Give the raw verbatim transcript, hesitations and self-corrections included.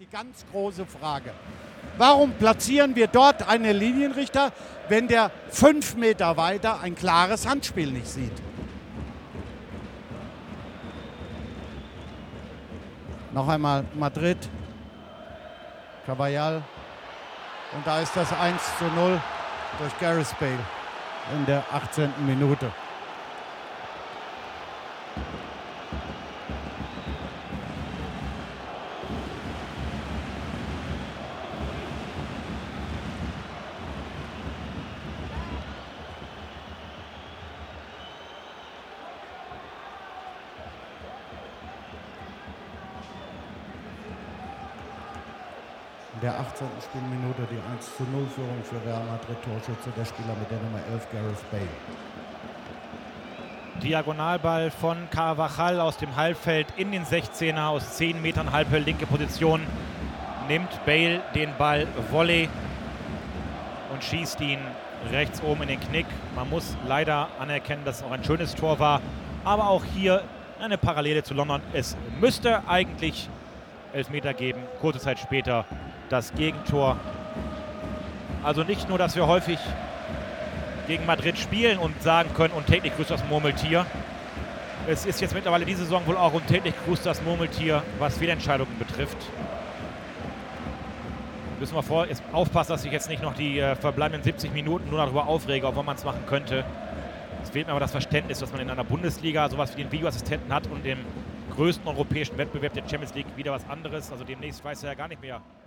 die ganz große Frage. Warum platzieren wir dort einen Linienrichter, wenn der fünf Meter weiter ein klares Handspiel nicht sieht? Noch einmal Madrid, Caballal. Und da ist das eins zu null durch Gareth Bale in der achtzehnten Minute. In der achtzehnten Spielminute die eins zu null Führung für Real Madrid, Torschütze der Spieler mit der Nummer elf, Gareth Bale. Diagonalball von Carvajal aus dem Halbfeld in den sechzehner aus zehn Metern halbe linke Position. Nimmt Bale den Ball Volley und schießt ihn rechts oben in den Knick. Man muss leider anerkennen, dass es auch ein schönes Tor war. Aber auch hier eine Parallele zu London. Es müsste eigentlich Elfmeter geben. Kurze Zeit später das Gegentor. Also nicht nur, dass wir häufig gegen Madrid spielen und sagen können, und täglich grüßt das Murmeltier. Es ist jetzt mittlerweile diese Saison wohl auch und täglich grüßt das Murmeltier, was Fehlentscheidungen betrifft. Müssen wir vor, jetzt aufpassen, dass ich jetzt nicht noch die äh, verbleibenden siebzig Minuten nur darüber aufrege, ob man es machen könnte. Es fehlt mir aber das Verständnis, dass man in einer Bundesliga sowas wie den Videoassistenten hat und im größten europäischen Wettbewerb der Champions League wieder was anderes. Also demnächst weiß er ja gar nicht mehr,